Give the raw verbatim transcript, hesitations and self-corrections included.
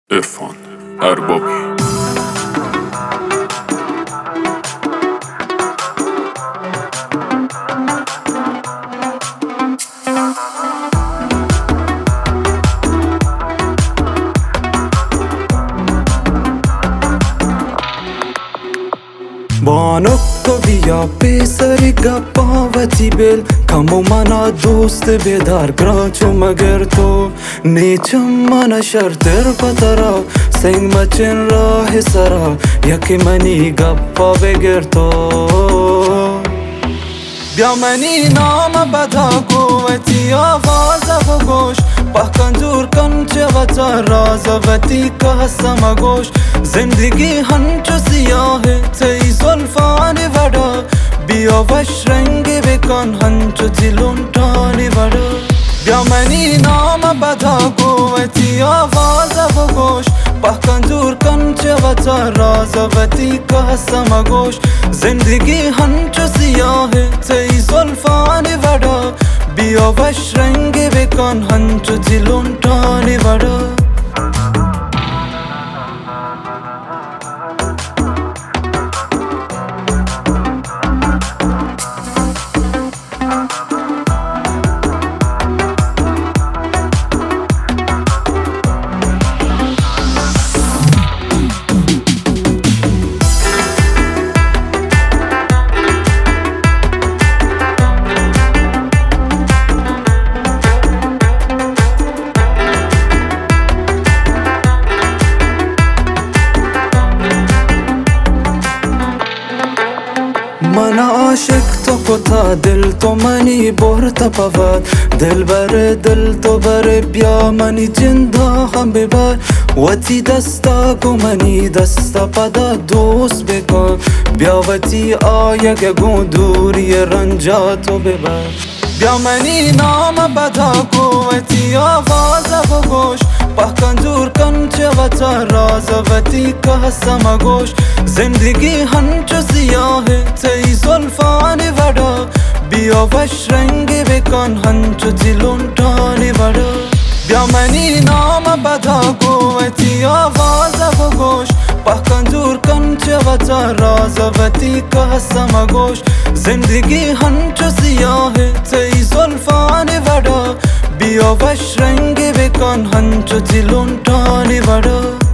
عرفان اربابی. بانکو بیا پیسری گپاوتی بل کمو منا دوست بیدار گراچو مگر تو نیچم منا شرطر پترا سنگ مچن راه سرا یکی منی گپا بگر تو بیا منی نام بدا قوتی آواز و گوش پاکن دور کن چه وطا راز وطی که هستم گوش زندگی هنچو سیاه تی زلفانی ودا بیا وش رنگی بکن هنچو دلون تانی ودا بیا منی نام بدا قوتی آواز و گوش پاکن دور کن چه وطا راز وطی که هستم گوش زندگی هنچو سیاه تی زلفانی ودا بیا وش رنگی بکن هنچو دلون تانی ودا من عاشق تو کتا دل تو منی برتا پواد دل بر دل تو بر بیا منی جندا هم ببر وتی دستا کو منی دستا پدا دوست بکن بیا وتی آیا که گو دوری رنجا تو ببر بیا منی نام بدا قوتی آواز و گوش پاکن دور کن چه وطا راز وطی که هستم گوش زندگی هنچو سیاه تی زلفانی ودا بیا وش رنگی بکن هنچو دلون تانی ودا بیا منی نام بدا قوتی آواز و گوش پاکن دور کن چه وطا راز وطی که هستم گوش زندگی هنچو سیاه تی زلفانی ودا بیا وش رنگی بکن هنچو دلون تانی ودا